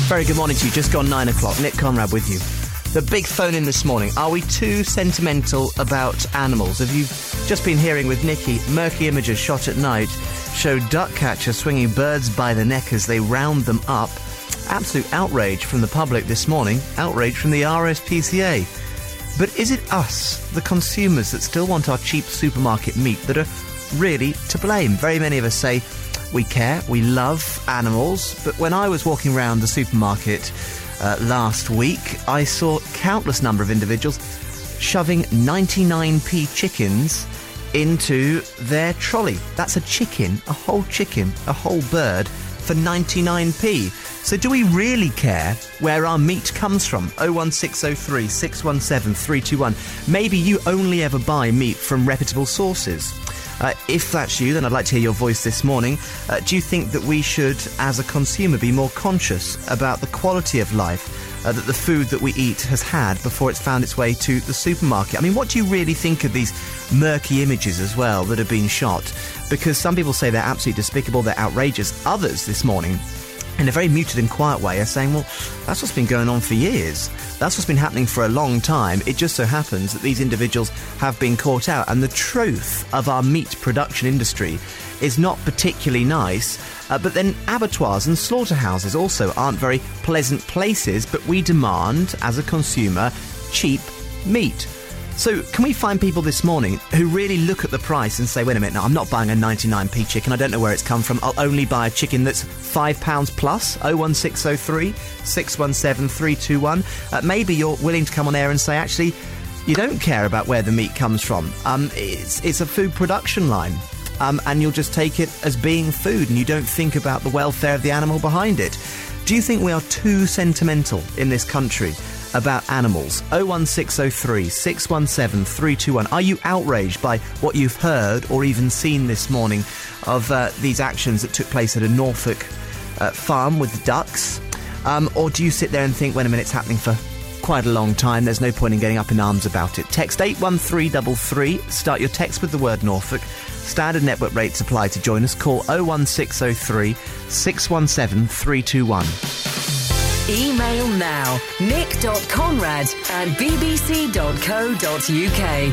Very good morning to you. Just gone 9 o'clock. Nick Conrad with you. The big phone in this morning. Are we too sentimental about animals? Have you just been hearing with Nikki, murky images shot at night show duck catchers swinging birds by the neck as they round them up. Absolute outrage from the public this morning. Outrage from the RSPCA. But is it us, the consumers, that still want our cheap supermarket meat that are really to blame? Very many of us say we care, we love animals, but when I was walking around the supermarket last week, I saw countless number of individuals shoving 99p chickens into their trolley. That's a chicken, a whole bird for 99p. So do we really care where our meat comes from? 01603 617 321. Maybe you only ever buy meat from reputable sources. If that's you, then I'd like to hear your voice this morning. Do you think that we should, as a consumer, be more conscious about the quality of life that the food that we eat has had before it's found its way to the supermarket? I mean, what do you really think of these murky images as well that have been shot? Because some people say they're absolutely despicable, they're outrageous. Others this morning, in a very muted and quiet way, are saying, well, that's what's been going on for years. That's what's been happening for a long time. It just so happens that these individuals have been caught out. And the truth of our meat production industry is not particularly nice. But then abattoirs and slaughterhouses also aren't very pleasant places. But we demand, as a consumer, cheap meat. So can we find people this morning who really look at the price and say, wait a minute, no, I'm not buying a 99p chicken. I don't know where it's come from. I'll only buy a chicken that's £5 plus. 01603 617 321. Maybe you're willing to come on air and say, actually, you don't care about where the meat comes from. It's a food production line. And you'll just take it as being food and you don't think about the welfare of the animal behind it. Do you think we are too sentimental in this country about animals? 01603 617 321. Are you outraged by what you've heard or even seen this morning of these actions that took place at a Norfolk farm with ducks? Or do you sit there and think, wait a minute, it's happening for quite a long time, there's no point in getting up in arms about it? Text 81333, start your text with the word Norfolk. Standard network rates apply to join us. Call 01603 617 321. Email now, nick.conrad@bbc.co.uk.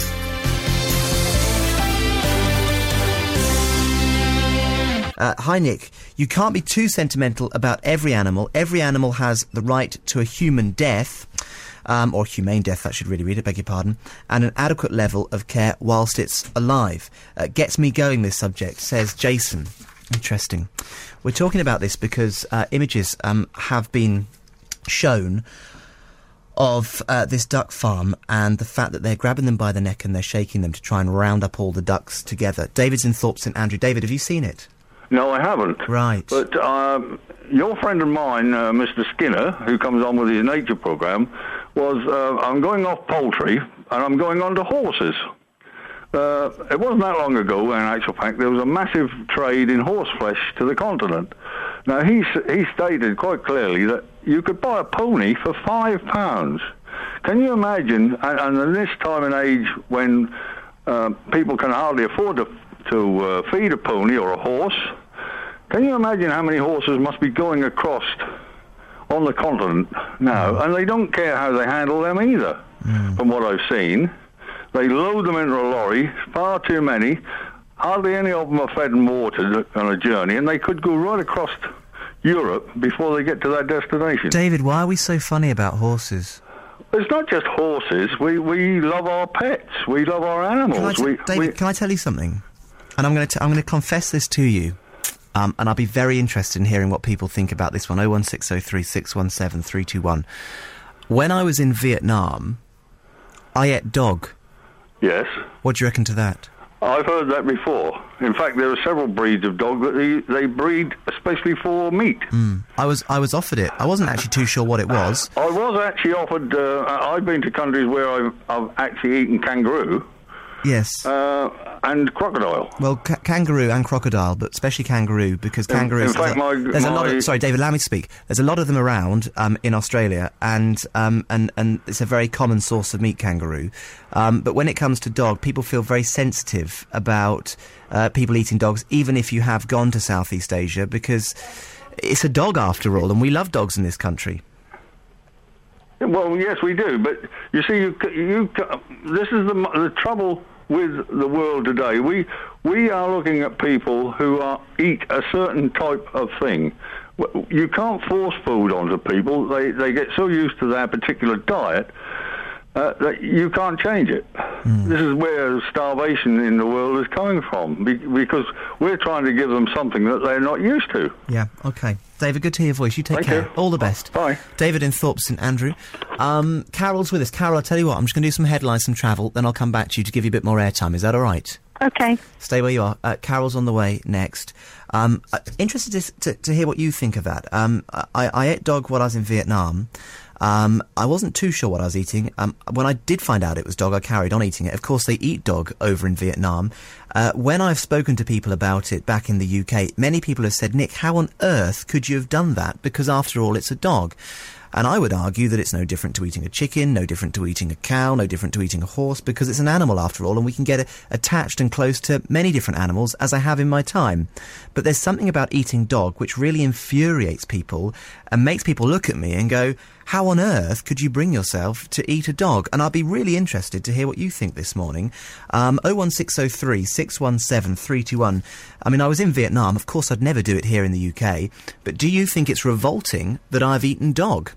Hi, Nick. You can't be too sentimental about every animal. Every animal has the right to a human death, or humane death, I should really read it, beg your pardon, and an adequate level of care whilst it's alive. Gets me going, this subject, says Jason. Interesting. We're talking about this because images have been shown of this duck farm and the fact that they're grabbing them by the neck and they're shaking them to try and round up all the ducks together. David's in Thorpe St Andrew. David, have you seen it? No, I haven't. Right. But your friend of mine, Mr. Skinner, who comes on with his nature programme, was, I'm going off poultry and I'm going on to horses. It wasn't that long ago, in actual fact, there was a massive trade in horse flesh to the continent. Now, he stated quite clearly that you could buy a pony for £5. Can you imagine, and in this time and age when people can hardly afford to feed a pony or a horse, can you imagine how many horses must be going across on the continent now? And they don't care how they handle them either, from what I've seen. They load them into a lorry, far too many. Hardly any of them are fed and watered on a journey, and they could go right across Europe before they get to their destination. David, why are we so funny about horses? It's not just horses. We love our pets. We love our animals. David, can I tell you something? And I'm going to confess this to you, and I'll be very interested in hearing what people think about this one. 01603 617 321. When I was in Vietnam, I ate dog. Yes. What do you reckon to that? I've heard that before. In fact, there are several breeds of dog that they breed especially for meat. I was offered it. I wasn't actually too sure what it was. I was actually offered. I've been to countries where I've actually eaten kangaroo. Yes. And crocodile. Well, kangaroo and crocodile, but especially kangaroo, because kangaroos... There's a lot of... Sorry, David, allow me to speak. There's a lot of them around in Australia, and it's a very common source of meat, kangaroo. But when it comes to dog, people feel very sensitive about people eating dogs, even if you have gone to Southeast Asia, because it's a dog after all, and we love dogs in this country. Well, yes, we do, but you see, this is the trouble with the world today. We are looking at people who eat a certain type of thing. You can't force food onto people. They get so used to their particular diet that you can't change it. This is where starvation in the world is coming from, because we're trying to give them something that they're not used to. Yeah, OK. David, good to hear your voice. You take Thank care. you. All the best. Bye. David in Thorpe St Andrew. Carol's with us. Carol, I'll tell you what, I'm just going to do some headlines, some travel, then I'll come back to you to give you a bit more airtime. Is that all right? Okay. Stay where you are. Carol's on the way next. Interested to hear what you think of that. I ate dog while I was in Vietnam. I wasn't too sure what I was eating. When I did find out it was dog, I carried on eating it. Of course, they eat dog over in Vietnam. When I've spoken to people about it back in the UK, many people have said, Nick, how on earth could you have done that? Because after all, it's a dog. And I would argue that it's no different to eating a chicken, no different to eating a cow, no different to eating a horse, because it's an animal after all, and we can get attached and close to many different animals, as I have in my time. But there's something about eating dog which really infuriates people and makes people look at me and go, how on earth could you bring yourself to eat a dog? And I'd be really interested to hear what you think this morning. 01603 617 321. I mean, I was in Vietnam. Of course, I'd never do it here in the UK. But do you think it's revolting that I've eaten dog?